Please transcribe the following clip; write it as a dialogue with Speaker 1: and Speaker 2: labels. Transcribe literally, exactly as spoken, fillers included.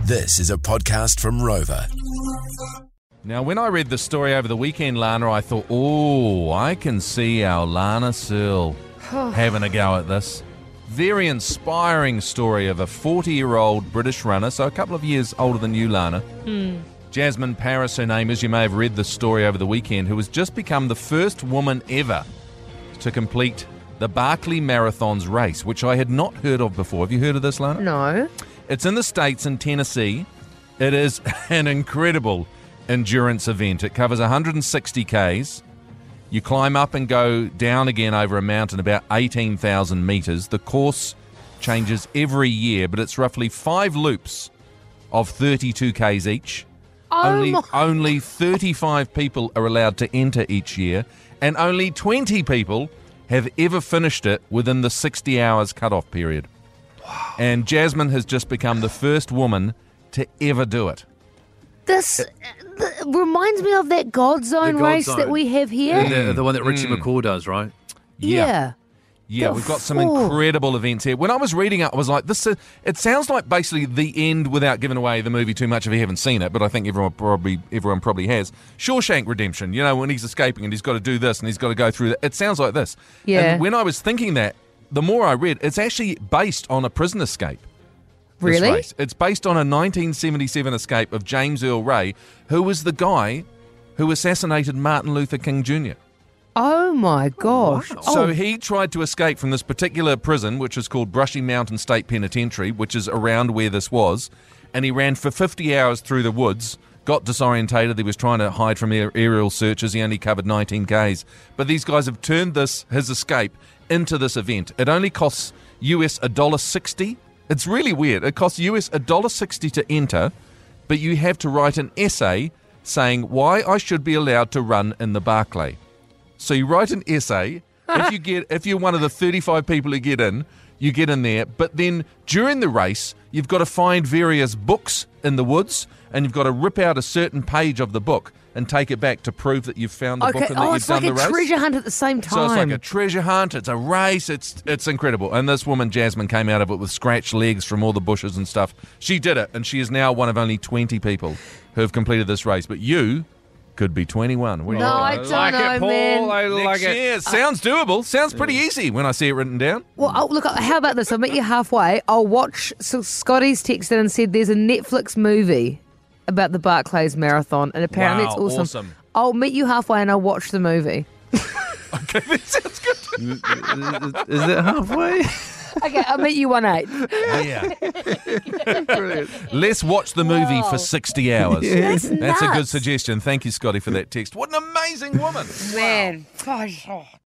Speaker 1: This is a podcast from Rover.
Speaker 2: Now, when I read the story over the weekend, Lana, I thought, oh, I can see our Lana Searle having a go at this. Very inspiring story of a forty-year-old British runner, so a couple of years older than you, Lana.
Speaker 3: Mm.
Speaker 2: Jasmine Paris, her name is. You may have read the story over the weekend, who has just become the first woman ever to complete the Barkley Marathon's race, which I had not heard of before. Have you heard of this, Lana?
Speaker 3: No.
Speaker 2: It's in the States, in Tennessee. It is an incredible endurance event. It covers one hundred sixty kays. You climb up and go down again over a mountain about eighteen thousand metres. The course changes every year, but it's roughly five loops of thirty-two kays each.
Speaker 3: Oh
Speaker 2: only,
Speaker 3: my.
Speaker 2: only thirty-five people are allowed to enter each year, and only twenty people have ever finished it within the sixty hours cut-off period. Wow. And Jasmine has just become the first woman to ever do it.
Speaker 3: This uh, th- reminds me of that God Zone
Speaker 4: The God
Speaker 3: race
Speaker 4: Zone.
Speaker 3: that we have here.
Speaker 4: The, the one that Richie
Speaker 2: Mm.
Speaker 4: McCaw does, right?
Speaker 3: Yeah.
Speaker 2: Yeah,
Speaker 3: The
Speaker 2: we've got some
Speaker 3: four.
Speaker 2: incredible events here. When I was reading it, I was like, "This." Uh, it sounds like basically the end, without giving away the movie too much if you haven't seen it. But I think everyone probably everyone probably has. Shawshank Redemption. You know, when he's escaping and he's got to do this and he's got to go through that. It sounds like this.
Speaker 3: Yeah.
Speaker 2: And when I was thinking that, the more I read, it's actually based on a prison escape. This
Speaker 3: Really?
Speaker 2: race. It's based on a nineteen seventy-seven escape of James Earl Ray, who was the guy who assassinated Martin Luther King Junior
Speaker 3: Oh my gosh. Oh,
Speaker 2: So he tried to escape from this particular prison, which is called Brushy Mountain State Penitentiary, which is around where this was, and he ran for fifty hours through the woods, got disorientated. He was trying to hide from aer- aerial searches. He only covered nineteen kays. But these guys have turned this his escape into this event. It only costs U S one dollar sixty. It's really weird. It costs U S one dollar sixty to enter, but you have to write an essay saying why I should be allowed to run in the Barclay. So you write an essay. If you get, if you're one of the thirty-five people who get in, you get in there. But then during the race, you've got to find various books in the woods, and you've got to rip out a certain page of the book and take it back to prove that you've found the
Speaker 3: okay.
Speaker 2: book and that
Speaker 3: Oh,
Speaker 2: you've
Speaker 3: it's
Speaker 2: done
Speaker 3: like a
Speaker 2: the race.
Speaker 3: treasure hunt at the same time.
Speaker 2: So it's like a treasure hunt. It's a race. It's it's incredible. And this woman, Jasmine, came out of it with scratched legs from all the bushes and stuff. She did it, and she is now one of only twenty people who have completed this race. But you could be twenty-one. What do you
Speaker 3: No,
Speaker 2: reckon?
Speaker 3: I don't
Speaker 4: like
Speaker 3: know,
Speaker 4: it, Paul.
Speaker 3: man.
Speaker 4: I
Speaker 2: Next
Speaker 4: like it.
Speaker 2: year. It sounds doable. Sounds pretty easy when I see it written down.
Speaker 3: Well, oh, look, how about this? I'll meet you halfway. I'll watch. So Scotty's texted and said there's a Netflix movie about the Barclays Marathon, and apparently
Speaker 2: Wow,
Speaker 3: it's awesome.
Speaker 2: awesome.
Speaker 3: I'll meet you halfway and I'll watch the movie.
Speaker 2: Okay, that sounds good.
Speaker 4: Is it halfway?
Speaker 3: Okay, I'll meet you one eight.
Speaker 2: Yeah. Let's watch the movie
Speaker 3: Wow.
Speaker 2: for sixty hours.
Speaker 3: That's
Speaker 2: That's a good
Speaker 3: nuts.
Speaker 2: suggestion. Thank you, Scotty, for that text. What an amazing woman.
Speaker 3: Man, gosh.